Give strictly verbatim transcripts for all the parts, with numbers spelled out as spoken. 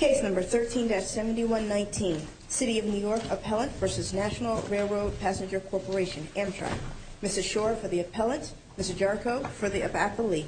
Case number thirteen dash seventy-one nineteen, City of New York Appellant versus National Railroad Passenger Corporation, Amtrak. Mister Shore for the appellant, Mister Jericho for the appellee.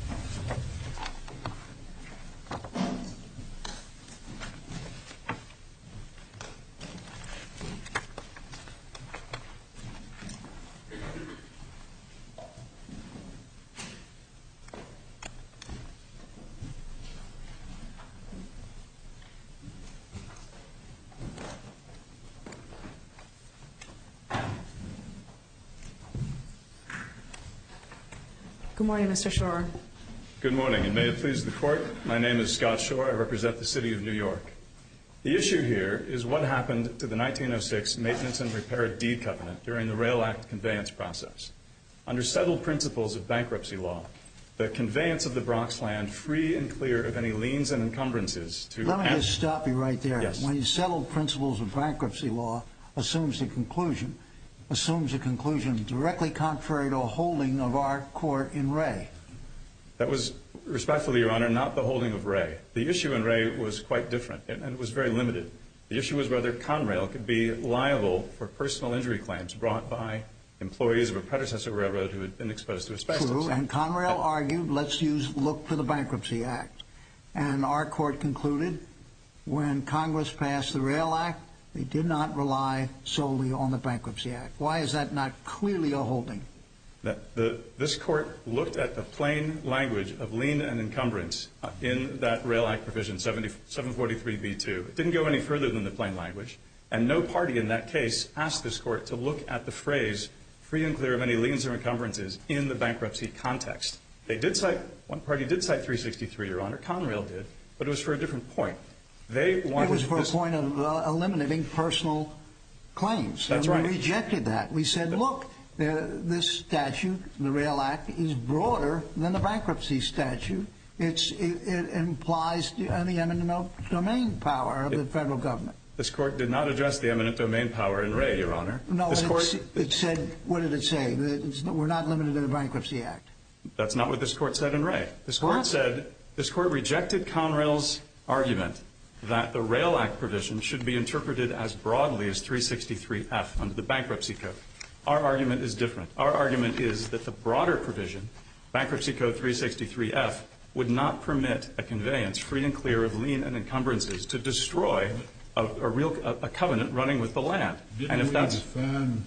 Good morning, Mister Shore. Good morning, and may it please the Court, my name is Scott Shore. I represent the City of New York. The issue here is what happened to the nineteen oh six Maintenance and Repair Deed Covenant during the Rail Act conveyance process. Under settled principles of bankruptcy law, the conveyance of the Bronx land free and clear of any liens and encumbrances to... Let me just stop you right there. Yes. When you settled principles of bankruptcy law assumes the conclusion, assumes a conclusion directly contrary to a holding of our court in Ray. That was, respectfully, Your Honor, not the holding of Ray. The issue in Ray was quite different, and it was very limited. The issue was whether Conrail could be liable for personal injury claims brought by employees of a predecessor railroad who had been exposed to asbestos. True, and Conrail argued, let's use look to the Bankruptcy Act. And our court concluded when Congress passed the Rail Act, they did not rely solely on the Bankruptcy Act. Why is that not clearly a holding? That the, this court looked at the plain language of lien and encumbrance in that Rail Act provision, seven forty-three B two. It didn't go any further than the plain language, and no party in that case asked this court to look at the phrase free and clear of any liens or encumbrances in the bankruptcy context. They did cite, one party did cite three sixty-three, Your Honor, Conrail did, but it was for a different point. They wanted it was for this, a point of uh, eliminating personal claims. That's and right. We rejected that. We said, look, uh, this statute, the Rail Act, is broader than the bankruptcy statute. It's, it, it implies the eminent domain power of it, the federal government. This court did not address the eminent domain power in Ray, Your Honor. No, this court, it said, what did it say? It's, we're not limited to the Bankruptcy Act. That's not what this court said in Ray. This court what? said, this court rejected Conrail's argument that the Rail Act provision should be interpreted as broadly as three sixty-three F under the Bankruptcy Code. Our argument is different. Our argument is that the broader provision, Bankruptcy Code three sixty-three F, would not permit a conveyance free and clear of lien and encumbrances to destroy a, a real a, a covenant running with the land. Didn't and if we that's, define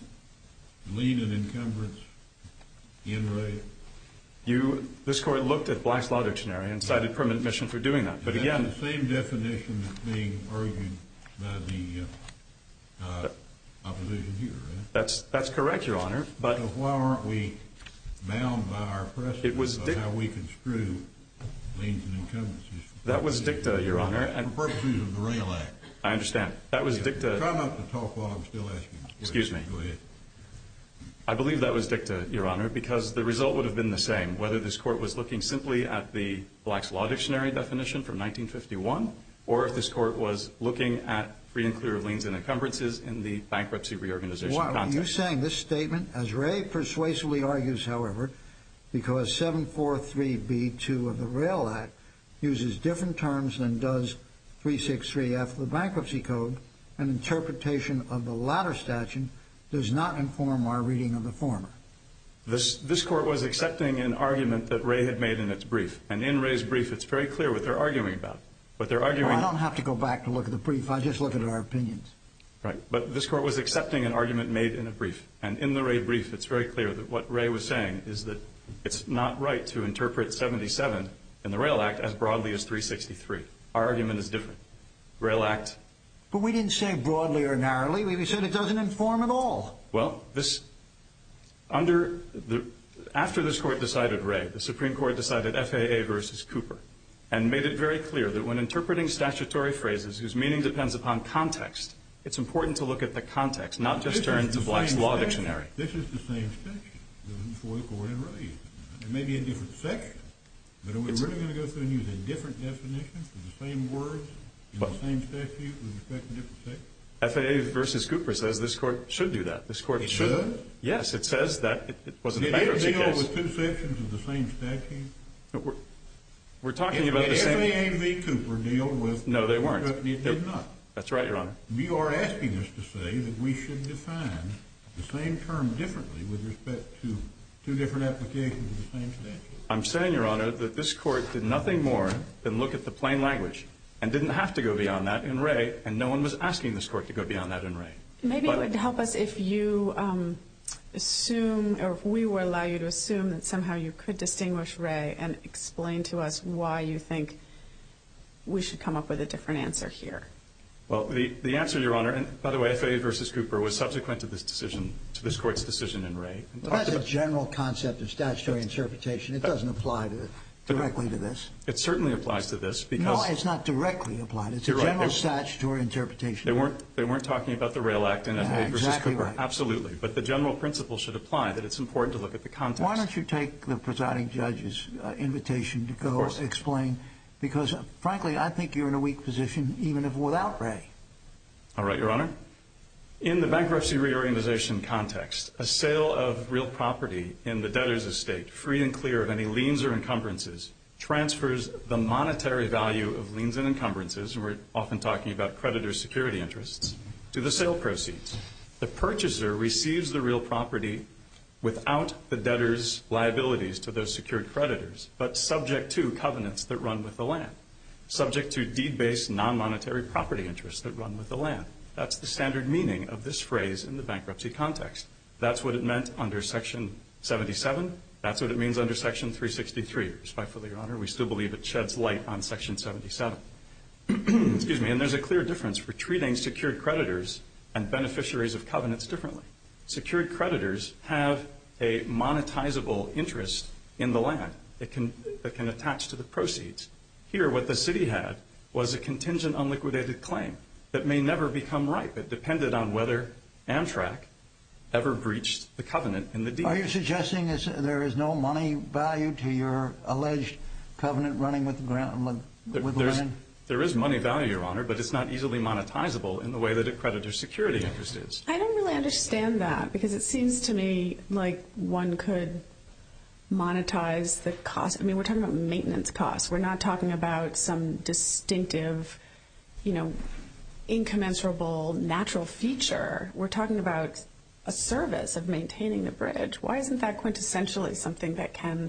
lien and encumbrance in Ray? You, this court looked at Black's Law Dictionary and cited permanent mission for doing that. But that's again, the same definition that's being argued by the uh, uh, opposition here, right? That's that's correct, Your Honor. But so why aren't we bound by our precedent it was of dic- how we construe liens and encumbrances? That was dicta, Your Honor. And for purposes of the Rail Act. I understand. That was yeah. dicta. Try not to talk while I'm still asking. Excuse me. Go ahead. I believe that was dicta, Your Honor, because the result would have been the same, whether this court was looking simply at the Black's Law Dictionary definition from nineteen fifty-one, or if this court was looking at free and clear of liens and encumbrances in the bankruptcy reorganization Why, context. You're saying this statement, as Ray persuasively argues, however, because seven forty-three B two of the Rail Act uses different terms than does three sixty-three F of the Bankruptcy Code, an interpretation of the latter statute does not inform our reading of the former. This, this court was accepting an argument that Ray had made in its brief. And in Ray's brief, it's very clear what they're arguing about. What they're arguing... Well, I don't have to go back to look at the brief. I just look at our opinions. Right. But this court was accepting an argument made in a brief. And in the Ray brief, it's very clear that what Ray was saying is that it's not right to interpret seventy-seven in the Rail Act as broadly as three sixty-three. Our argument is different. Rail Act... But we didn't say broadly or narrowly. We said it doesn't inform at all. Well, this... Under the... After this court decided Ray, the Supreme Court decided F A A versus Cooper and made it very clear that when interpreting statutory phrases whose meaning depends upon context, it's important to look at the context, not just turn to Black's Law Dictionary. This is the same statute that was before the court in Ray. It may be a different section, but are we really going to go through and use a different definition for the same words in the same statute with respect to different sections? F A A versus Cooper says this court should do that. This court it should. Does? Yes, it says that it, it wasn't Did a bankruptcy it deal case. with two sections of the same statute? No, we're, We're talking If- about the did same. F A A v. Cooper deal with... No, they weren't. It They- did not. That's right, Your Honor. You are asking us to say that we should define the same term differently with respect to two different applications of the same statute. I'm saying, Your Honor, that this Court did nothing more than look at the plain language and didn't have to go beyond that in Ray, and no one was asking this Court to go beyond that in Ray. Maybe But- it would help us if you um, assume, or if we will allow you to assume that somehow you could distinguish Ray and explain to us why you think we should come up with a different answer here. Well, the, the answer, Your Honor, and by the way, F A A versus Cooper was subsequent to this decision, to this Court's decision in Ray. And Well, talked that's a about- general concept of statutory interpretation. It doesn't apply to directly to this. It certainly applies to this because No, it's not directly applied. It's a You're right. general They- statutory interpretation. they weren't they weren't talking about the Rail Act and F A A Yeah, versus exactly Cooper. right. Absolutely, but the general principle should apply that it's important to look at the context. Why don't you take the presiding judge's uh, invitation to go course. explain? Because, uh, frankly, I think you're in a weak position even if without Ray. All right, Your Honor. In the bankruptcy reorganization context, a sale of real property in the debtor's estate, free and clear of any liens or encumbrances, transfers the monetary value of liens and encumbrances, and we're often talking about creditors' security interests, to the sale proceeds. The purchaser receives the real property without the debtor's liabilities to those secured creditors, but subject to covenants that run with the land, subject to deed-based non-monetary property interests that run with the land. That's the standard meaning of this phrase in the bankruptcy context. That's what it meant under Section seventy-seven. That's what it means under Section three sixty-three. Respectfully, Your Honor, we still believe it sheds light on Section seventy-seven. Excuse me. And there's a clear difference for treating secured creditors and beneficiaries of covenants differently. Secured creditors have a monetizable interest in the land that can, that can attach to the proceeds. Here, what the city had was a contingent unliquidated claim that may never become ripe. It depended on whether Amtrak ever breached the covenant in the deed. Are you suggesting is, there is no money value to your alleged covenant running with the, ground, with the There's, land? there is money value, Your Honor, but it's not easily monetizable in the way that a creditor's security interest is. I don't really understand that because it seems to me like one could monetize the cost. I mean, we're talking about maintenance costs. We're not talking about some distinctive, you know, incommensurable natural feature. We're talking about a service of maintaining the bridge. Why isn't that quintessentially something that can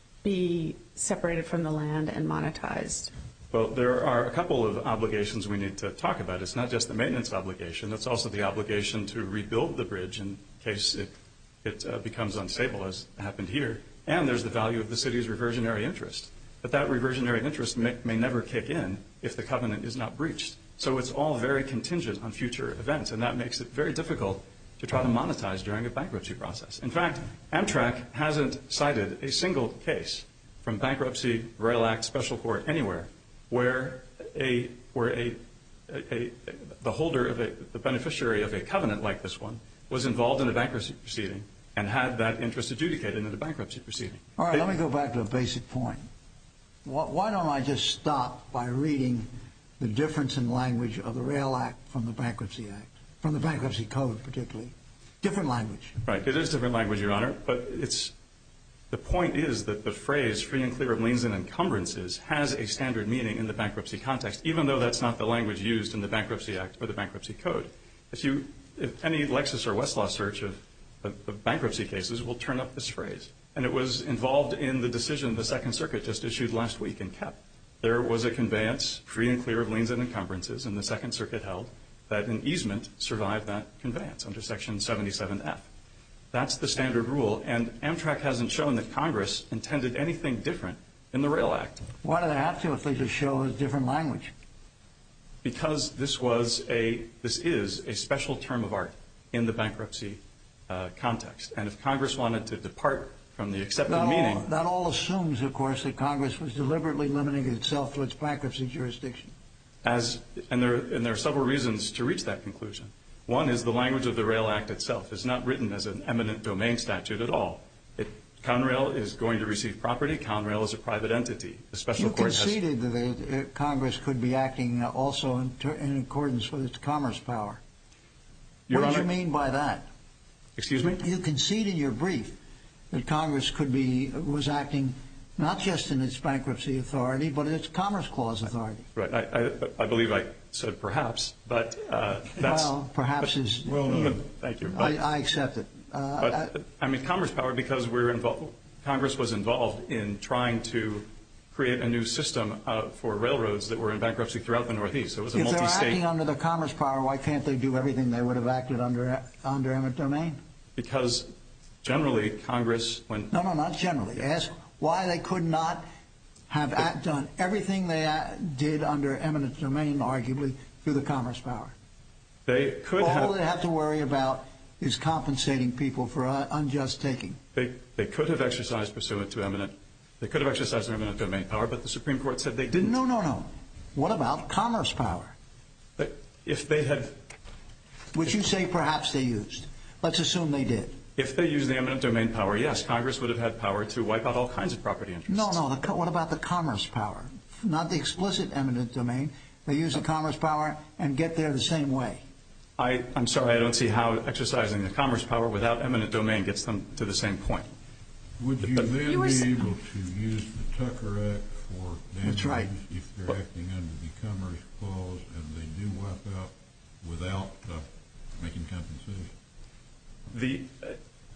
be separated from the land and monetized? Well, there are a couple of obligations we need to talk about. It's not just the maintenance obligation. It's also the obligation to rebuild the bridge in case it, it uh, becomes unstable, as happened here. And there's the value of the city's reversionary interest. But that reversionary interest may, may never kick in if the covenant is not breached. So it's all very contingent on future events, and that makes it very difficult to try to monetize during a bankruptcy process. In fact, Amtrak hasn't cited a single case from bankruptcy, Rail Act, special court, anywhere, where a where a, a, a the holder of a the beneficiary of a covenant like this one was involved in a bankruptcy proceeding and had that interest adjudicated in a bankruptcy proceeding. All right, They, let me go back to a basic point. Why, why don't I just stop by reading the difference in language of the Rail Act from the Bankruptcy Act, from the Bankruptcy Code particularly? Different language. Right, it is different language, Your Honor, but it's the point is that the phrase free and clear of liens and encumbrances has a standard meaning in the bankruptcy context, even though that's not the language used in the Bankruptcy Act or the Bankruptcy Code. If you, if any Lexis or Westlaw search of, of, of bankruptcy cases will turn up this phrase. And it was involved in the decision the Second Circuit just issued last week in Kep. There was a conveyance free and clear of liens and encumbrances, and the Second Circuit held that an easement survived that conveyance under Section seventy-seven F. That's the standard rule, and Amtrak hasn't shown that Congress intended anything different in the Rail Act. Why do they have to if they just show a different language? Because this was a, this is a special term of art in the bankruptcy uh, context. And if Congress wanted to depart from the accepted That meaning. all, that all assumes, of course, that Congress was deliberately limiting itself to its bankruptcy jurisdiction. As, and there, and there are several reasons to reach that conclusion. One is the language of the Rail Act itself is not written as an eminent domain statute at all. It, Conrail is going to receive property. Conrail is a private entity. The special You court has conceded that it, it, Congress could be acting also in, ter, in accordance with its commerce power. Your what did Honor, you mean by that? Excuse me? You concede in your brief that Congress could be was acting not just in its bankruptcy authority, but in its Commerce Clause authority. Right. I, I, I believe I said perhaps, but uh, that's... Well, perhaps but, is... Well, no. Thank you. But, I, I accept it. Uh, but, I, I mean, Commerce Power, because we're involved, Congress was involved in trying to create a new system uh, for railroads that were in bankruptcy throughout the Northeast. So it was a if they're multi-state... acting under the Commerce Power, why can't they do everything they would have acted under under eminent domain? Because generally, Congress, when... No, no, not generally. Ask why they could not have act, done everything they uh, did under eminent domain, arguably, through the Commerce Power. They could All have... All they have to worry about is compensating people for uh, unjust taking. They, they could have exercised pursuant to eminent... They could have exercised their eminent domain power, but the Supreme Court said they didn't. No, no, no. What about Commerce Power? But if they had... Which you say perhaps they used. Let's assume they did. If they used the eminent domain power, yes, Congress would have had power to wipe out all kinds of property interests. No, no. The, what about the Commerce Power? Not the explicit eminent domain. They use the Commerce Power and get there the same way. I, I'm sorry, I don't see how exercising the Commerce Power without eminent domain gets them to the same point. Would you But, then You were be s- able to use the Tucker Act for That's right. damages if they're acting under the Commerce Clause and they do wipe out without uh, making compensation? The... Uh,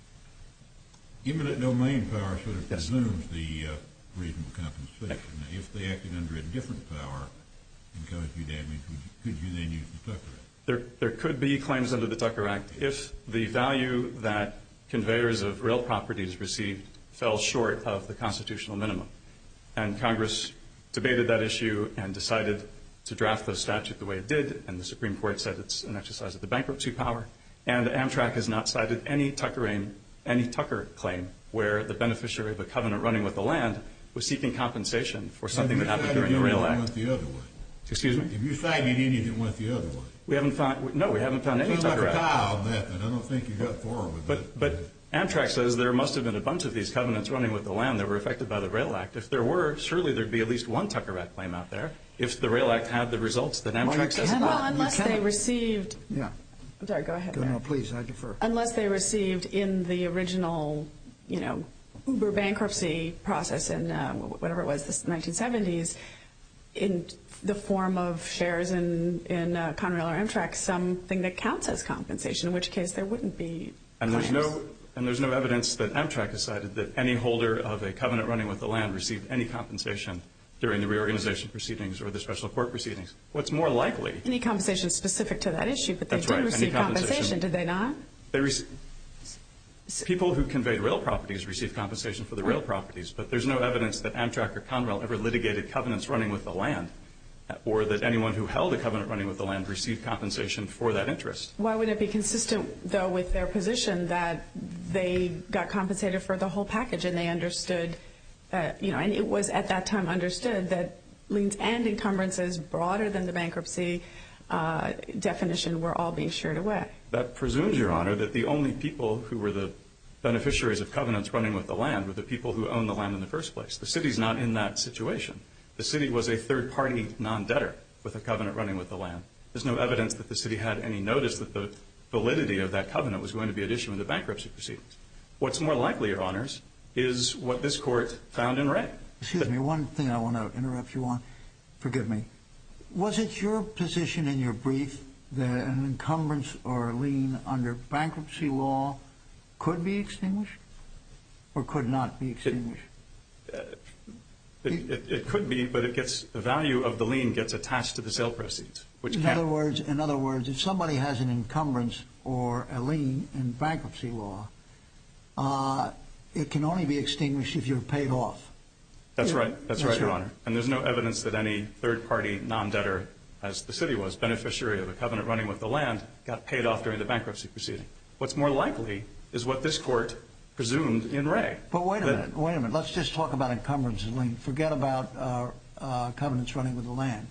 Eminent domain power sort of Yes. presumes the uh, reasonable compensation. Now, if they acted under a different power and caused you damage, would you, could you then use the Tucker Act? There, there could be claims under the Tucker Act if the value that conveyors of real properties received fell short of the constitutional minimum. And Congress debated that issue and decided to draft the statute the way it did, and the Supreme Court said it's an exercise of the bankruptcy power. And Amtrak has not cited any Tucker aim, any Tucker claim where the beneficiary of a covenant running with the land was seeking compensation for something that happened during the Rail Have you cited any that Act. went the other way? Excuse me? Have you cited any that went the other way? We haven't found, no, we haven't found any Sounds like Tucker a Act. tie on that, and I don't think you got far with But, that. but Amtrak says there must have been a bunch of these covenants running with the land that were affected by the Rail Act. If there were, surely there'd be at least one Tucker Act claim out there if the Rail Act had the results that Well, you Amtrak says it cannot. had. Well, unless You they cannot. received... Yeah. I'm sorry, go ahead. Go, Mary. no, please, I defer. Unless they received in the original, you know, Uber bankruptcy process in uh, whatever it was, the nineteen seventies, in the form of shares in, in uh, Conrail or Amtrak, something that counts as compensation, in which case there wouldn't be And there's claims. no and there's no evidence that Amtrak has cited that any holder of a covenant running with the land received any compensation during the reorganization proceedings or the special court proceedings. What's more likely, Any compensation specific to that issue, but they That's did right, any receive compensation, compensation. did they not? they rec- people who conveyed rail properties received compensation for the rail properties, but there's no evidence that Amtrak or Conrail ever litigated covenants running with the land, or that anyone who held a covenant running with the land received compensation for that interest. Why would it be consistent, though, with their position that they got compensated for the whole package and they understood, uh, you know, and it was at that time understood that liens and encumbrances broader than the bankruptcy uh, definition were all being sheared away? That presumes, Your Honor, that the only people who were the beneficiaries of covenants running with the land were the people who owned the land in the first place. The city's not in that situation. The city was a third-party non-debtor with a covenant running with the land. There's no evidence that the city had any notice that the validity of that covenant was going to be at issue in the bankruptcy proceedings. What's more likely, Your Honors, is what this court found in Ray. Excuse me, one thing I want to interrupt you on. Forgive me. Was it your position in your brief that an encumbrance or a lien under bankruptcy law could be extinguished or could not be extinguished? It, it, it, it could be, but it gets the value of the lien gets attached to the sale proceeds, which in can't. other words, in other words, if somebody has an encumbrance or a lien in bankruptcy law, uh, it can only be extinguished if you're paid off. That's Yeah, right. That's, that's right, Your right. Honor. And there's no evidence that any third-party non-debtor, as the city was, beneficiary of a covenant running with the land, got paid off during the bankruptcy proceeding. What's more likely is what this court presumed in Ray. But wait a that- minute, wait a minute. Let's just talk about encumbrance and lien. Forget about uh, uh, covenants running with the land.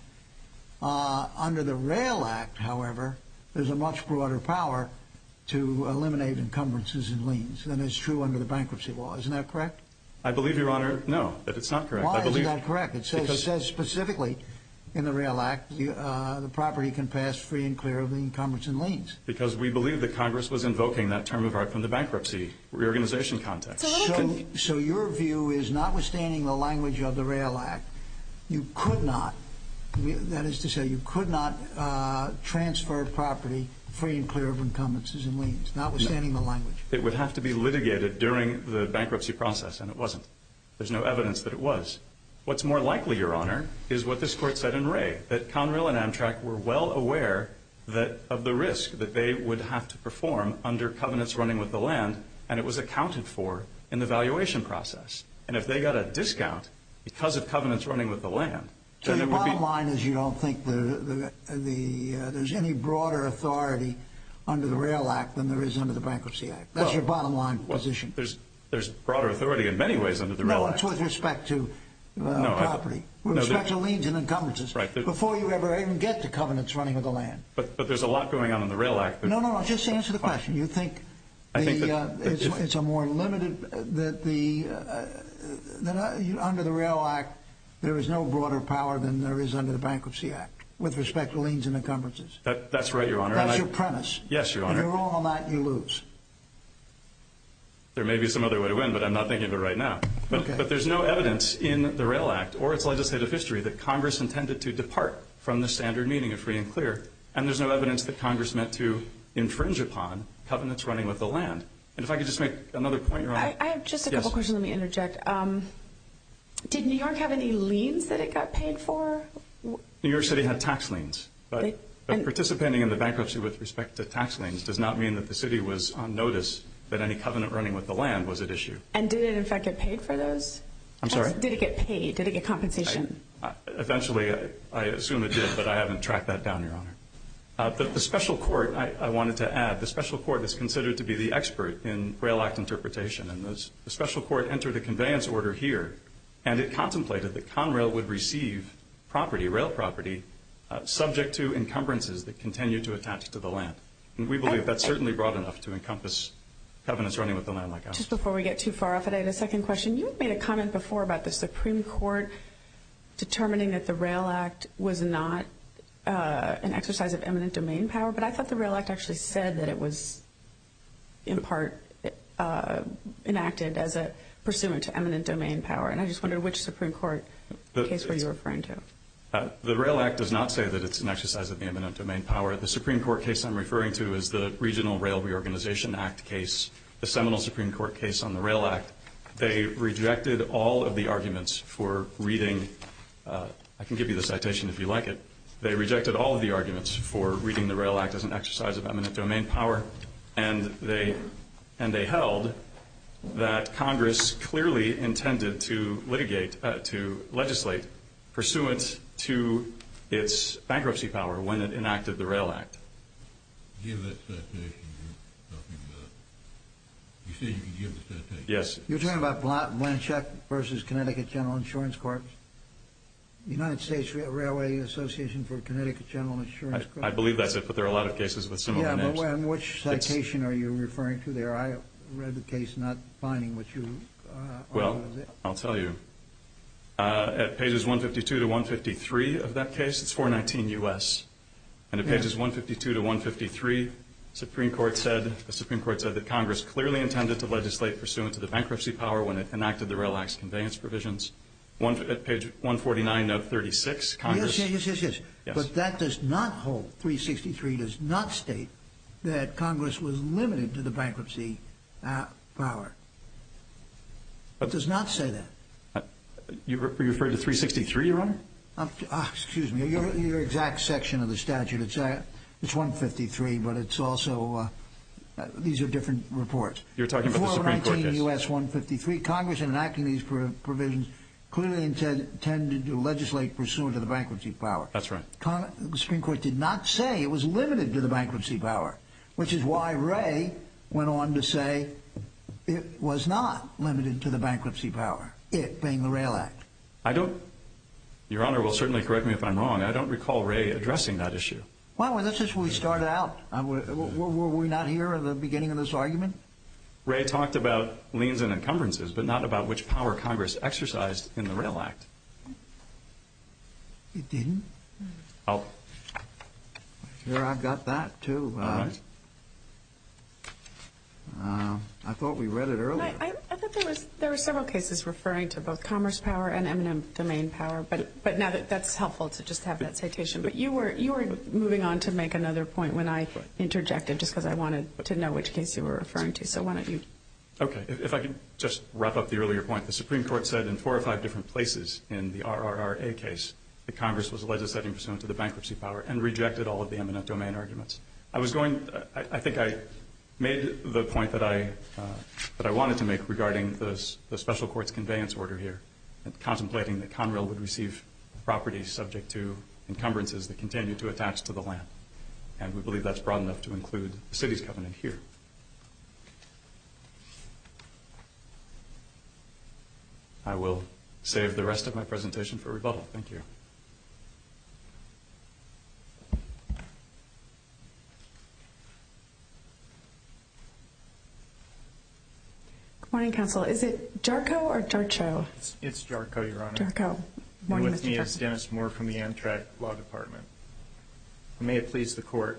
Uh, under the Rail Act, however, there's a much broader power to eliminate encumbrances and liens than is true under the bankruptcy law. Isn't that correct? I believe, Your Honor, no, that it's not correct. Why I believe isn't that correct? It says, because- says specifically in the Rail Act, the, uh, the property can pass free and clear of the encumbrance and liens? Because we believe that Congress was invoking that term of art from the bankruptcy reorganization context. So, so your view is, notwithstanding the language of the Rail Act, you could not, that is to say, you could not uh, transfer property free and clear of encumbrances and liens, notwithstanding no. the language? It would have to be litigated during the bankruptcy process, and it wasn't. There's no evidence that it was. What's more likely, Your Honor, is what this Court said in Ray, that Conrail and Amtrak were well aware that of the risk that they would have to perform under covenants running with the land, and it was accounted for in the valuation process. And if they got a discount because of covenants running with the land, so then the it would bottom be... line is you don't think the, the, the, uh, there's any broader authority under the Rail Act than there is under the Bankruptcy Act. That's well, your bottom line well, position. There's there's broader authority in many ways under the Rail no, Act. No, it's with respect to uh, no, property, with no, respect to liens and encumbrances, right, before you ever even get to covenants running with the land. But but there's a lot going on in the Rail Act. That, no, no, no. Just answer the question. You think the, I think that, uh, that it's, if, it's a more limited that the uh, that uh, you, under the Rail Act there is no broader power than there is under the Bankruptcy Act with respect to liens and encumbrances. That, that's right, Your Honor. That's and your I, premise. Yes, Your Honor. If you're wrong on that, you lose. There may be some other way to win, but I'm not thinking of it right now. But, okay. but there's no evidence in the Rail Act or its legislative history that Congress intended to depart from the standard meaning of free and clear. And there's no evidence that Congress meant to infringe upon covenants running with the land. And if I could just make another point, Your Honor. I, I have just a yes. couple questions. Let me interject. Um, did New York have any liens that it got paid for? New York City had tax liens. But, they, but participating in the bankruptcy with respect to tax liens does not mean that the city was on notice that any covenant running with the land was at issue. And did it, in fact, get paid for those? I'm sorry? Did it get paid? Did it get compensation? I, I, eventually, I, I assume it did, but I haven't tracked that down, Your Honor. Uh, the, the special court, I, I wanted to add, the special court is considered to be the expert in Rail Act interpretation. And this, the special court entered a conveyance order here, and it contemplated that Conrail would receive property, rail property, uh, subject to encumbrances that continue to attach to the land. And we believe I, that's certainly broad enough to encompass covenants running with the land like ours. Just before we get too far off it, I had a second question. You made a comment before about the Supreme Court determining that the Rail Act was not uh, an exercise of eminent domain power, but I thought the Rail Act actually said that it was, in part, uh, enacted as a pursuant to eminent domain power. And I just wondered which Supreme Court the, case were you referring to? Uh, the Rail Act does not say that it's an exercise of the eminent domain power. The Supreme Court case I'm referring to is the Regional Rail Reorganization Act case, the seminal Supreme Court case on the Rail Act. They rejected all of the arguments for reading, uh, I can give you the citation if you like it. They rejected all of the arguments for reading the Rail Act as an exercise of eminent domain power, and they, and they held that Congress clearly intended to litigate, uh, to legislate pursuant to its bankruptcy power when it enacted the Rail Act. Give that citation you're talking about. You said you could give the citation. Yes. You're talking about Blanchett versus Connecticut General Insurance Corp. United States Railway Association for Connecticut General Insurance Corp. I, I believe that's it, but there are a lot of cases with similar yeah, names. Yeah, but which citation it's, are you referring to there? I read the case not finding what you uh, well, I'll tell you. Uh, at pages one fifty-two to one fifty-three of that case, it's four nineteen U S And at pages yeah. one fifty-two to one fifty-three, Supreme Court said, the Supreme Court said that Congress clearly intended to legislate pursuant to the bankruptcy power when it enacted the Rail Act's conveyance provisions. One, at page one forty-nine, note thirty-six, Congress... Yes, yes, yes, yes, yes. But that does not hold, three sixty-three does not state that Congress was limited to the bankruptcy uh, power. It does not say that. Uh, you, re- you referred to three sixty-three, Your Honor? Um, uh, excuse me, your, your exact section of the statute, it's, uh, it's one fifty-three, but it's also... Uh, Uh, these are different reports. You're talking about the Supreme Court case. U S one fifty-three, Congress in enacting these pro- provisions clearly intended to legislate pursuant to the bankruptcy power. That's right. Con- the Supreme Court did not say it was limited to the bankruptcy power, which is why Ray went on to say it was not limited to the bankruptcy power, it being the Rail Act. I don't, Your Honor will certainly correct me if I'm wrong, I don't recall Ray addressing that issue. Well, that's just where we started out. Uh, were, were, were we not here at the beginning of this argument? Ray talked about liens and encumbrances, but not about which power Congress exercised in the Rail Act. It didn't? I'll... Here, I've got that, too. All Uh, right. Uh, I thought we read it earlier. I, I, I thought there was there were several cases referring to both commerce power and eminent domain power, but but now that that's helpful to just have that citation. But you were you were moving on to make another point when I interjected, just because I wanted to know which case you were referring to. So why don't you? Okay. If, if I could just wrap up the earlier point, the Supreme Court said in four or five different places in the R R R A case that Congress was legislating pursuant to the bankruptcy power and rejected all of the eminent domain arguments. I was going. I, I think I. made the point that I uh, that I wanted to make regarding the, the special court's conveyance order here, and contemplating that Conrail would receive property subject to encumbrances that continue to attach to the land. And we believe that's broad enough to include the city's covenant here. I will save the rest of my presentation for rebuttal. Thank you. Morning, Counsel. Is it Jarko or Jarcho? It's, it's Jarko, Your Honor. Jarko. And Morning, with Mister me Jarko. is Dennis Moore from the Amtrak Law Department. May it please the Court.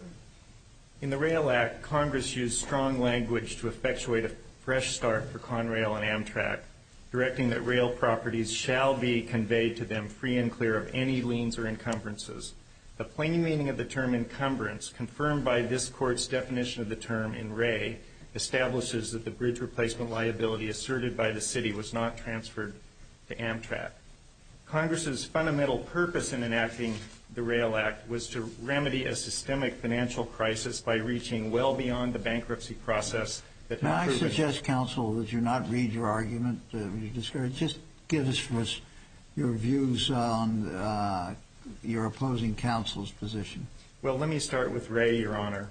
In the Rail Act, Congress used strong language to effectuate a fresh start for Conrail and Amtrak, directing that rail properties shall be conveyed to them free and clear of any liens or encumbrances. The plain meaning of the term encumbrance, confirmed by this Court's definition of the term in Ray, establishes that the bridge replacement liability asserted by the city was not transferred to Amtrak. Congress's fundamental purpose in enacting the Rail Act was to remedy a systemic financial crisis by reaching well beyond the bankruptcy process that May had I proven. suggest, Counsel, that you not read your argument? Uh, you discourage. Just give us for us your views on uh, your opposing counsel's position. Well, let me start with Ray, Your Honor.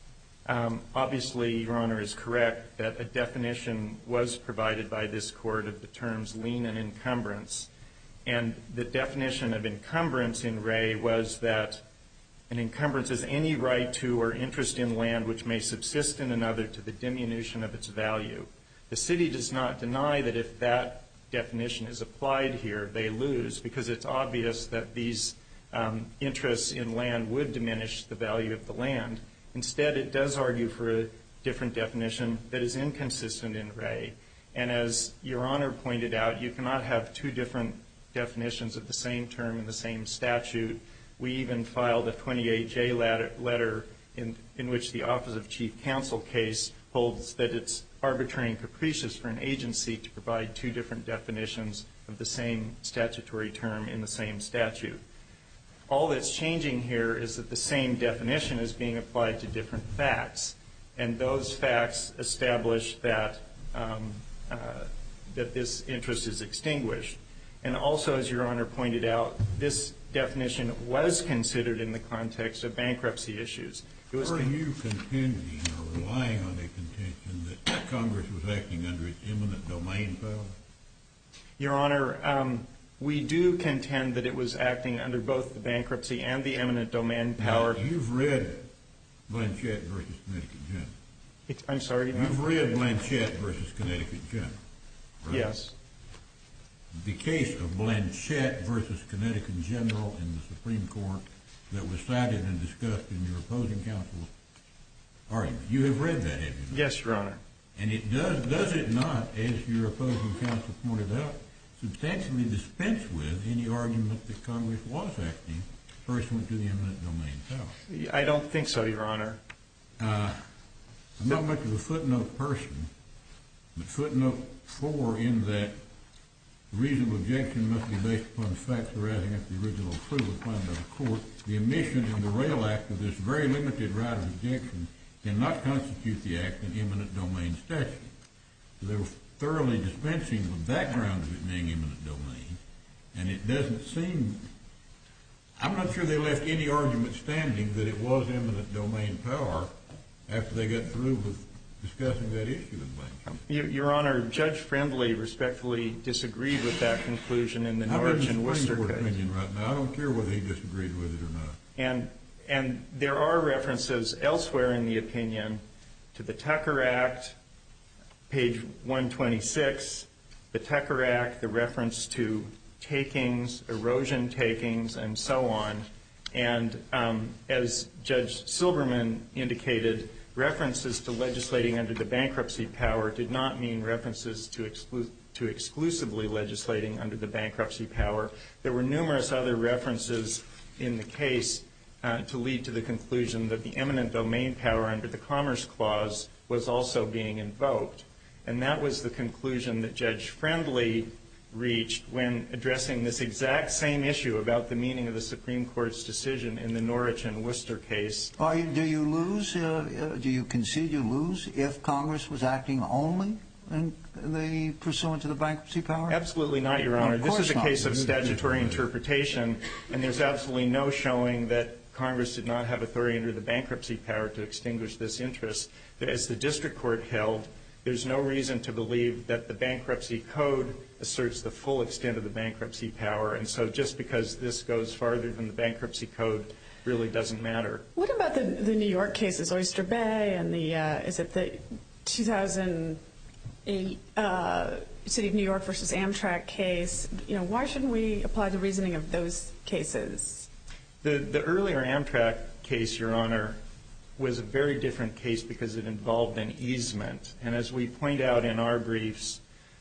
Um, obviously, Your Honor is correct that a definition was provided by this Court of the terms lien and encumbrance. And the definition of encumbrance in Ray was that an encumbrance is any right to or interest in land which may subsist in another to the diminution of its value. The city does not deny that if that definition is applied here, they lose, because it's obvious that these um, interests in land would diminish the value of the land. Instead, it does argue for a different definition that is inconsistent in Ray. And as Your Honor pointed out, you cannot have two different definitions of the same term in the same statute. We even filed a twenty-eight J letter in, in which the Office of Chief Counsel case holds that it's arbitrary and capricious for an agency to provide two different definitions of the same statutory term in the same statute. All that's changing here is that the same definition is being applied to different facts, and those facts establish that um, uh, that this interest is extinguished. And also, as Your Honor pointed out, this definition was considered in the context of bankruptcy issues. It was Are you contending or relying on a contention that Congress was acting under its eminent domain power? Your Honor, um, we do contend that it was acting under both the bankruptcy and the eminent domain power. Now, you've read Blanchett versus Connecticut General. It's, I'm sorry, Your Honor? You've read Blanchett versus Connecticut General, right? Yes. The case of Blanchett versus Connecticut General in the Supreme Court that was cited and discussed in your opposing counsel's argument. You have read that, have you not? Yes, Your Honor. And it does, does it not, as your opposing counsel pointed out, substantially dispense with any argument that Congress was acting pursuant to the eminent domain power? I don't think so, Your Honor. Uh, I'm not much of a footnote person, but footnote four in that reasonable objection must be based upon facts arising after the original approval found by the court. The omission in the Rail Act of this very limited right of objection cannot constitute the act an eminent domain statute. So they were thoroughly dispensing with that ground of it being eminent domain, and it doesn't seem, I'm not sure they left any argument standing that it was eminent domain power after they got through with discussing that issue with Blanchett. Your, Your Honor, Judge Friendly respectfully disagreed with that conclusion in the Norwich and Worcester I've case. been the Supreme Court opinion right now. I don't care whether he disagreed with it or not. And and there are references elsewhere in the opinion to the Tucker Act, page one twenty-six, the Tucker Act, the reference to takings, erosion takings, and so on. And um, as Judge Silberman indicated, references to legislating under the bankruptcy power did not mean references to exclu- to exclusively legislating under the bankruptcy power. There were numerous other references in the case uh, to lead to the conclusion that the eminent domain power under the Commerce Clause was also being invoked. And that was the conclusion that Judge Friendly reached when addressing this exact same issue about the meaning of the Supreme Court's decision in the Norwich and Worcester case. Are you, do you lose, uh, uh, do you concede you lose if Congress was acting only in the pursuant to the bankruptcy power? Absolutely not, Your Honor. Well, this is a not. case of statutory interpretation, and there's absolutely no showing that Congress did not have authority under the bankruptcy power to extinguish this interest. As the district court held, there's no reason to believe that the bankruptcy code asserts the full extent of the bankruptcy power, and so just because this goes farther than the bankruptcy code really doesn't matter. What about the the New York cases, Oyster Bay and the, uh, is it the two thousand eight uh, City of New York versus Amtrak case? You know, why shouldn't we apply the reasoning of those cases? The, the earlier Amtrak case, Your Honor, was a very different case because it involved an easement. And as we point out in our briefs,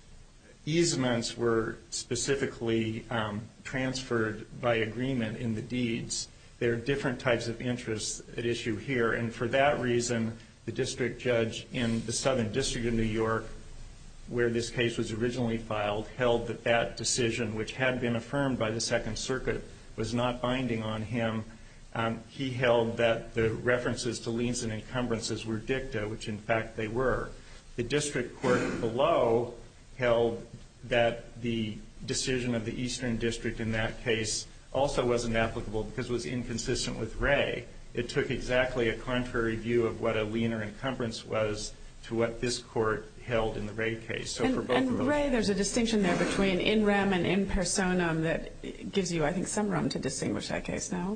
easements were specifically um, transferred by agreement in the deeds. There are different types of interests at issue here, and for that reason, the district judge in the Southern District of New York, where this case was originally filed, held that that decision, which had been affirmed by the Second Circuit, was not binding on him. Um, he held that the references to liens and encumbrances were dicta, which in fact they were. The district court below held that the decision of the Eastern District in that case also wasn't applicable because it was inconsistent with Ray. It took exactly a contrary view of what a lien or encumbrance was to what this court held in the Ray case. So and, for both and of those, Ray, there's a distinction there between in rem and in personam that gives you, I think, some room to distinguish that case now.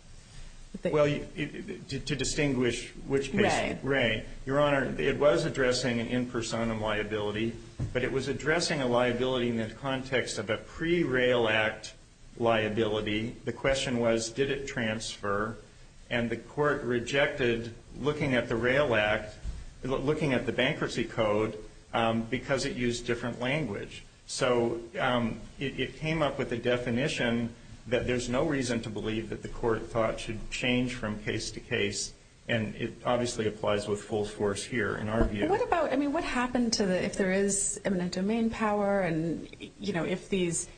Well, you, it, to, to distinguish which case, Ray. Ray, Your Honor, it was addressing an in personam liability, but it was addressing a liability in the context of a pre-Rail Act liability. The question was, did it transfer? And the court rejected looking at the Rail Act, looking at the bankruptcy code, um, because it used different language. So um, it, it came up with a definition that there's no reason to believe that the court thought should change from case to case, and it obviously applies with full force here in our view. What about, I mean, what happened to the, if there is eminent domain power and, you know, if these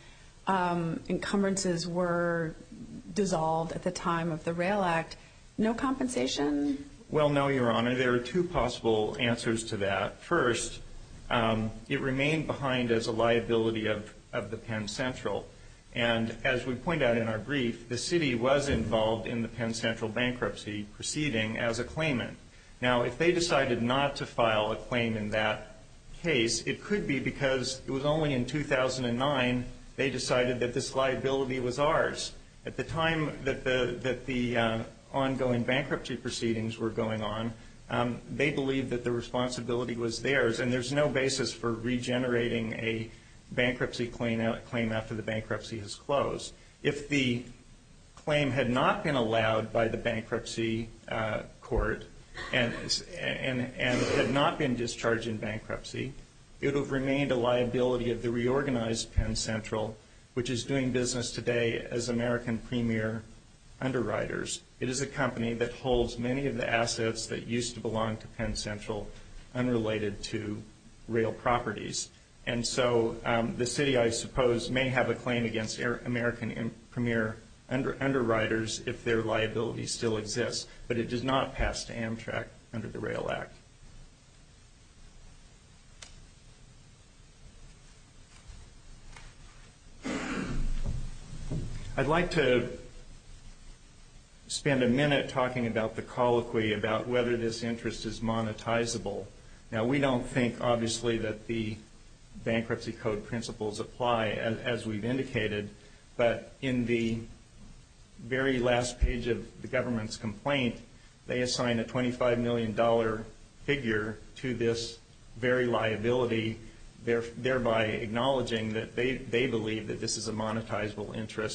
um, encumbrances were dissolved at the time of the Rail Act, no compensation? Well, no, Your Honor. There are two possible answers to that. First, um, it remained behind as a liability of, of the Penn Central. And as we point out in our brief, the city was involved in the Penn Central bankruptcy proceeding as a claimant. Now, if they decided not to file a claim in that case, it could be because it was only in two thousand nine they decided that this liability was ours. At the time that the, that the uh, ongoing bankruptcy proceedings were going on, um, they believed that the responsibility was theirs, and there's no basis for regenerating a bankruptcy claim, claim after the bankruptcy has closed. If the claim had not been allowed by the bankruptcy uh, court and, and, and had not been discharged in bankruptcy, it would have remained a liability of the reorganized Penn Central, which is doing business today as American Premier Underwriters. It is a company that holds many of the assets that used to belong to Penn Central unrelated to rail properties. And so um, the city, I suppose, may have a claim against American Premier under, Underwriters if their liability still exists, but it does not pass to Amtrak under the Rail Act. I'd like to spend a minute talking about the colloquy about whether this interest is monetizable. Now, we don't think, obviously, that the bankruptcy code principles apply, as, as we've indicated, but in the very last page of the government's complaint, they assign a twenty-five million dollars figure to this very liability, thereby acknowledging that they, they believe that this is a monetizable interest.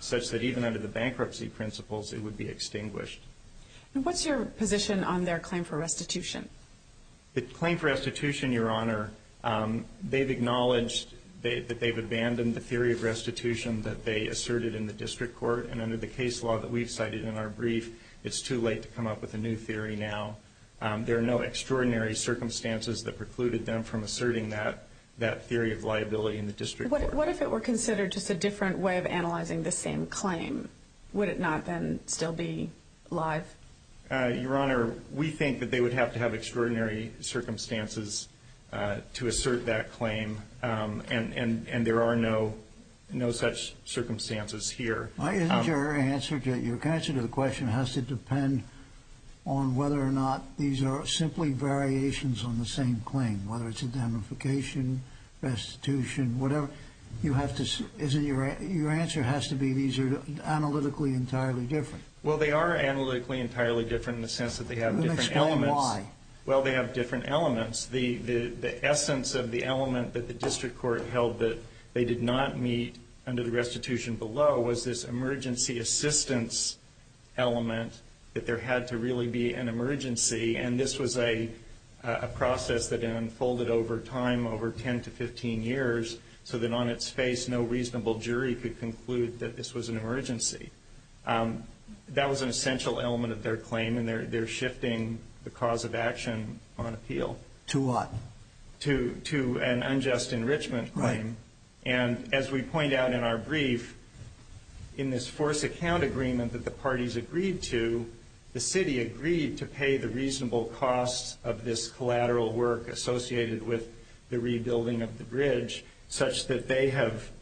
such that even under the bankruptcy principles, it would be extinguished. And what's your position on their claim for restitution? The claim for restitution, Your Honor, um, they've acknowledged they, that they've abandoned the theory of restitution that they asserted in the district court, and under the case law that we've cited in our brief, it's too late to come up with a new theory now. Um, there are no extraordinary circumstances that precluded them from asserting that that theory of liability in the district what, court. What if it were considered just a different way of analyzing the same claim? Would it not then still be live? Uh, Your Honor, we think that they would have to have extraordinary circumstances uh, to assert that claim, um, and, and, and there are no no such circumstances here. Why isn't um, your answer to your answer to the question has to depend on whether or not these are simply variations on the same claim, whether it's indemnification, restitution, whatever. You have to. Isn't your your answer has to be these are analytically entirely different? Well, they are analytically entirely different in the sense that they have Then different explain elements. Why? Well, they have different elements. The, the the essence of the element that the district court held that they did not meet under the restitution below was this emergency assistance element, that there had to really be an emergency, and this was a a process that unfolded over time, over ten to fifteen years, so that on its face no reasonable jury could conclude that this was an emergency. Um, that was an essential element of their claim, and they're they're shifting the cause of action on appeal. To what? To to an unjust enrichment claim. Right. And as we point out in our brief, in this force account agreement that the parties agreed to, the city agreed to pay the reasonable costs of this collateral work associated with the rebuilding of the bridge, such that they have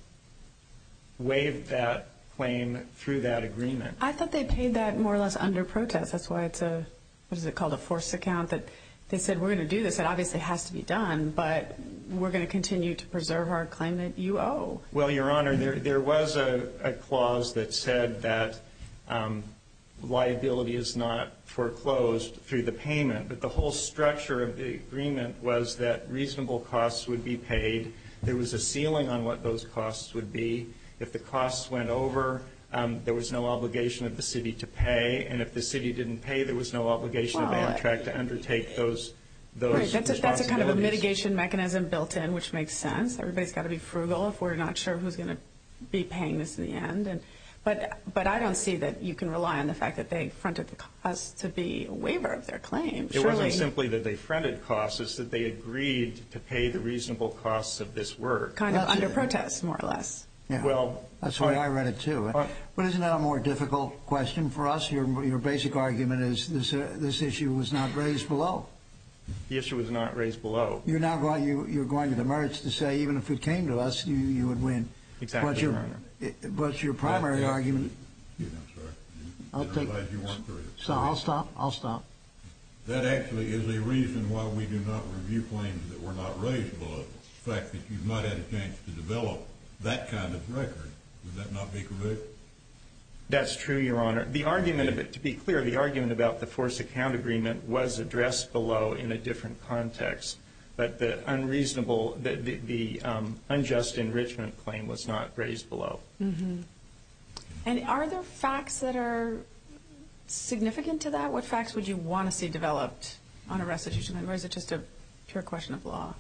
waived that claim through that agreement. I thought they paid that more or less under protest. That's why it's a, what is it called, a force account, that they said, we're going to do this. It obviously has to be done, but we're going to continue to preserve our claim that you owe. Well, Your Honor, there there was a, a clause that said that um, liability is not foreclosed through the payment, but the whole structure of the agreement was that reasonable costs would be paid. There was a ceiling on what those costs would be. If the costs went over, um, there was no obligation of the city to pay, and if the city didn't pay, there was no obligation well, of Amtrak to undertake those those right, that's a, that's a kind of a responsibilities. mitigation mechanism built in, which makes sense. Everybody's got to be frugal if we're not sure who's going to be paying this in the end. And but but I don't see that you can rely on the fact that they fronted the costs to be a waiver of their claim. It Surely, wasn't simply that they fronted costs; it's that they agreed to pay the reasonable costs of this work. kind of That's under it. protest, more or less. Yeah. Well, That's the way on- I read it too. on- But isn't that a more difficult question for us? Your your basic argument is this uh, this issue was not raised below. The issue was not raised below. You're now going you you're going to the merits to say even if it came to us, you you would win. Exactly, But your Your Honor. it- but your primary But, uh, argument. Yeah, I'm sorry. I'll Didn't take. realize you weren't through. So I'll stop. I'll stop. That actually is a reason why we do not review claims that were not raised below. The fact that you've not had a chance to develop that kind of record. Would that not be correct? That's true, Your Honor. The argument of it, to be clear, the argument about the force account agreement was addressed below in a different context, but the unreasonable, the the, the um, unjust enrichment claim was not raised below. Mm-hmm. And are there facts that are significant to that? What facts would you want to see developed on a restitution claim, or is it just a pure question of law?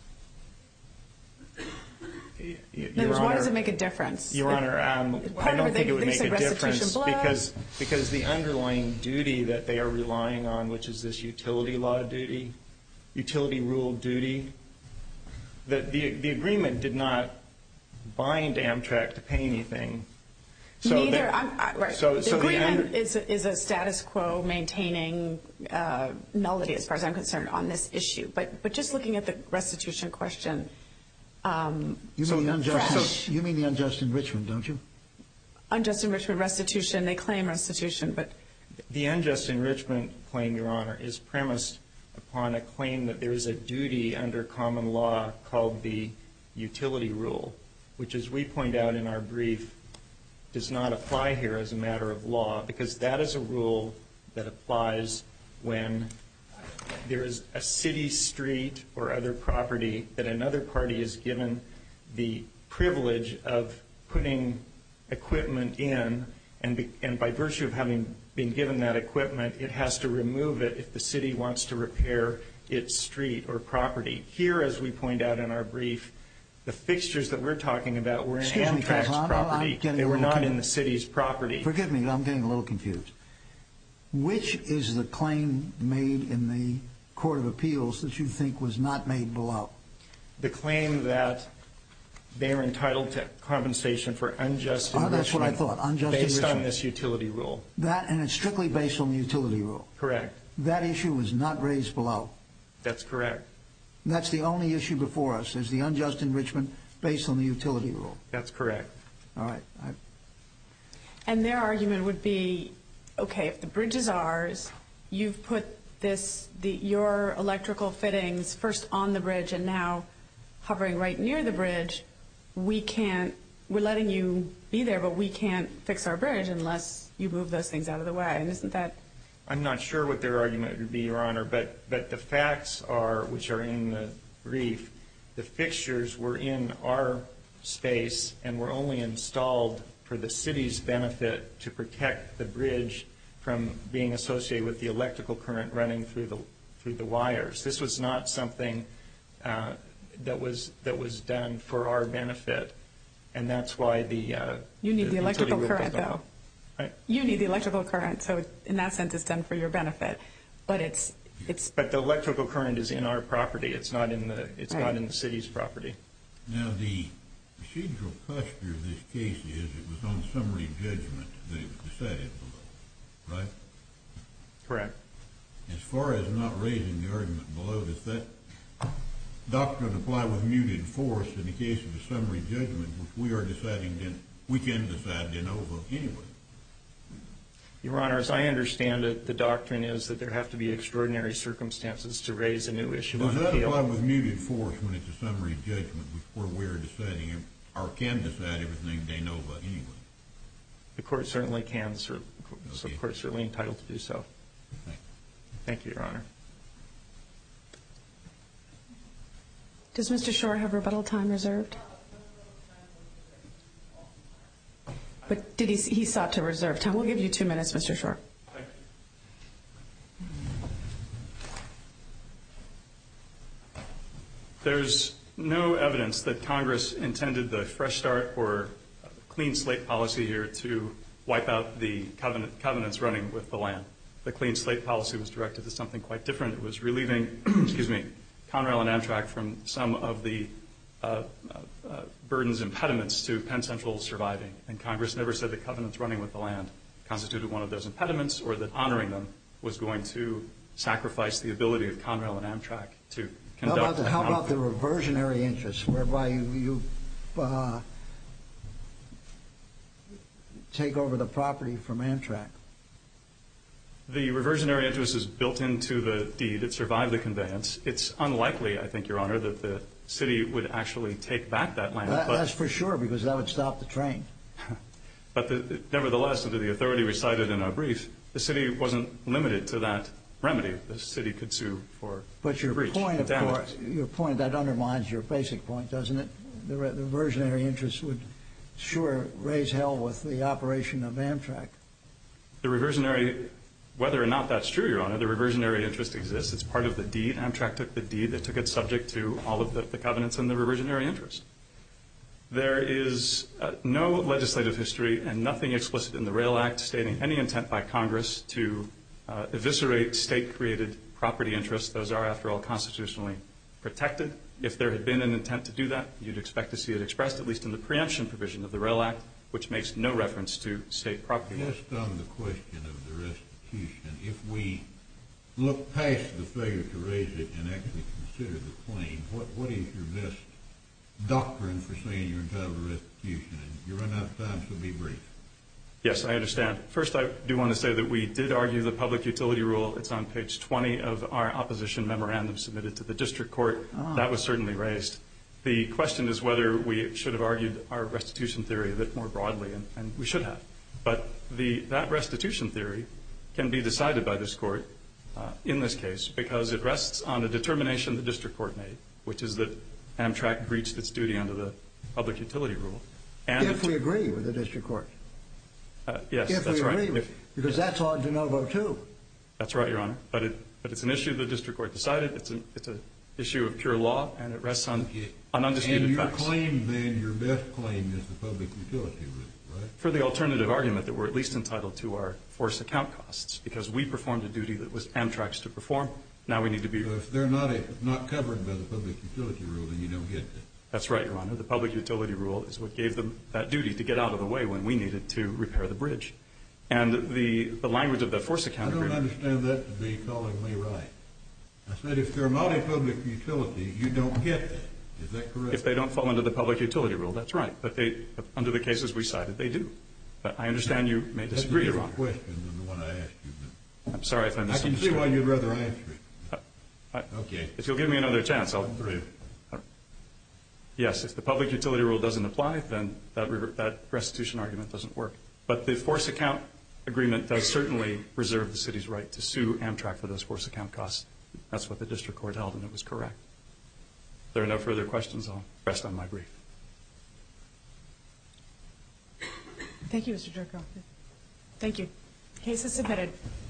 Y- In other Your words, why Honor, does it make a difference? Your If- Honor, um, part I of don't it, think they- it would they make said a restitution difference below. because because the underlying duty that they are relying on, which is this utility law duty, utility rule duty, the the, the agreement did not bind Amtrak to pay anything. So Neither. that- I'm, I, right. So, the so the agreement under, is a, is a status quo maintaining uh, nullity, as far as I'm concerned, on this issue. But but just looking at the restitution question, um, You So mean the the- unjust? so- you mean the unjust enrichment, don't you? unjust enrichment restitution, they claim restitution, but the unjust enrichment claim, Your Honor, is premised upon a claim that there is a duty under common law called the utility rule, which, as we point out in our brief, does not apply here as a matter of law, because that is a rule that applies when there is a city street or other property that another party is given the privilege of putting equipment in, and, be, and by virtue of having been given that equipment, it has to remove it if the city wants to repair its street or property. Here, as we point out in our brief, the fixtures that we're talking about were in Excuse me, Amtrak's Counsel, I'm- property. I'm getting They a were little not con- in the city's property. Forgive me, I'm getting a little confused. Which is the claim made in the Court of Appeals that you think was not made below? The claim that they are entitled to compensation for unjust Oh, enrichment. that's what I thought, unjust based enrichment. on this utility rule. That, and it's strictly based on the utility rule. Correct. That issue was not raised below. That's correct. That's the only issue before us, is the unjust enrichment based on the utility rule. That's correct. All right. I, And their argument would be, okay, if the bridge is ours, you've put this, the, your electrical fittings first on the bridge and now hovering right near the bridge, we can't, we're letting you be there, but we can't fix our bridge unless you move those things out of the way. And isn't that? I'm not sure what their argument would be, Your Honor, but, but the facts are, which are in the brief, the fixtures were in our space and were only installed for the city's benefit to protect the bridge from being associated with the electrical current running through the through the wires. This was not something uh, that was that was done for our benefit, and that's why the uh, You need the, the electrical current, doesn't. though. Right. You need the electrical current, so in that sense, it's done for your benefit. But it's it's. But the electrical current is in our property. It's not in the it's Right. not in the city's property. Now, the procedural posture of this case is it was on summary judgment that it was decided below, right? Correct. As far as not raising the argument below, does that doctrine apply with muted force in the case of a summary judgment, which we are deciding, then we can decide de novo anyway? Your Honor, as I understand it, the doctrine is that there have to be extraordinary circumstances to raise a new issue Does on that appeal. apply with muted force when it's a summary judgment, which where we're deciding or can decide everything de novo anyway? The court certainly can. So the Okay. court is certainly entitled to do so. Thank you. Thank you, Your Honor. Does Mister Shore have rebuttal time reserved? But did he? He sought to reserve time. We'll give you two minutes, Mister Shore. There's no evidence that Congress intended the Fresh Start or Clean Slate policy here to wipe out the covenant, covenants running with the land. The Clean Slate policy was directed to something quite different. It was relieving, excuse me, Conrail and Amtrak from some of the uh, uh, burdens, impediments to Penn Central surviving. And Congress never said that covenants running with the land constituted one of those impediments, or that honoring them was going to sacrifice the ability of Conrail and Amtrak to how conduct. about the, how economic- about the reversionary interest, whereby you, you uh, take over the property from Amtrak? The reversionary interest is built into the deed. It survived the conveyance. It's unlikely, I think, Your Honor, that the city would actually take back that land. That, but, that's for sure, because that would stop the train. but the, nevertheless, under the authority we cited in our brief, the city wasn't limited to that remedy. The city could sue for But your breach point, and of damages. course, your point, that undermines your basic point, doesn't it? The, re- the reversionary interest would sure raise hell with the operation of Amtrak. The reversionary, whether or not that's true, Your Honor, the reversionary interest exists. It's part of the deed. Amtrak took the deed that took it subject to all of the, the covenants and the reversionary interest. There is uh, no legislative history and nothing explicit in the Rail Act stating any intent by Congress to uh, eviscerate state-created property interests. Those are, after all, constitutionally protected. If there had been an intent to do that, you'd expect to see it expressed, at least in the preemption provision of the Rail Act, which makes no reference to state property. Just on the question of the restitution, if we look past the failure to raise it and actually consider the claim, what, what is your best doctrine for saying you're entitled to restitution? And you're running out of time, so be brief. Yes, I understand. First, I do want to say that we did argue the public utility rule. It's on page twenty of our opposition memorandum submitted to the district court. Ah. That was certainly raised. The question is whether we should have argued our restitution theory a bit more broadly, and, and we should have. But the, that restitution theory can be decided by this court uh, in this case because it rests on a determination the district court made, which is that Amtrak breached its duty under the public utility rule, And If we agree with the district court. Uh, yes, if that's we right. agree with, If, because yes. that's on de novo too. That's right, Your Honor. But it but it's an issue the district court decided. It's an it's an issue of pure law, and it rests on Okay. on undisputed and your facts. claim, then, your best claim is the public utility rule, right? For the alternative argument that we're at least entitled to our force account costs, because we performed a duty that was Amtrak's to perform. Now we need to be. So if they're not a, not covered by the public utility rule, then you don't get that. That's right, Your Honor. The public utility rule is what gave them that duty to get out of the way when we needed to repair the bridge. And the, the language of the force account I don't agreement. understand that to be calling me right. I said if they're not a public utility, you don't get that. Is that correct? If they don't fall under the public utility rule, that's right. But they, under the cases we cited, they do. But I understand you may disagree, Your Honor. That's a different question than the one I asked you. But I'm sorry if I I can misunderstood. see why you'd rather answer it. I- Okay. If you'll give me another chance, I'll. Through. Yes, if the public utility rule doesn't apply, then that, that restitution argument doesn't work. But the force account agreement does certainly reserve the city's right to sue Amtrak for those force account costs. That's what the district court held, and it was correct. If there are no further questions, I'll rest on my brief. Thank you, Mister Jerko. Thank you. Case is submitted.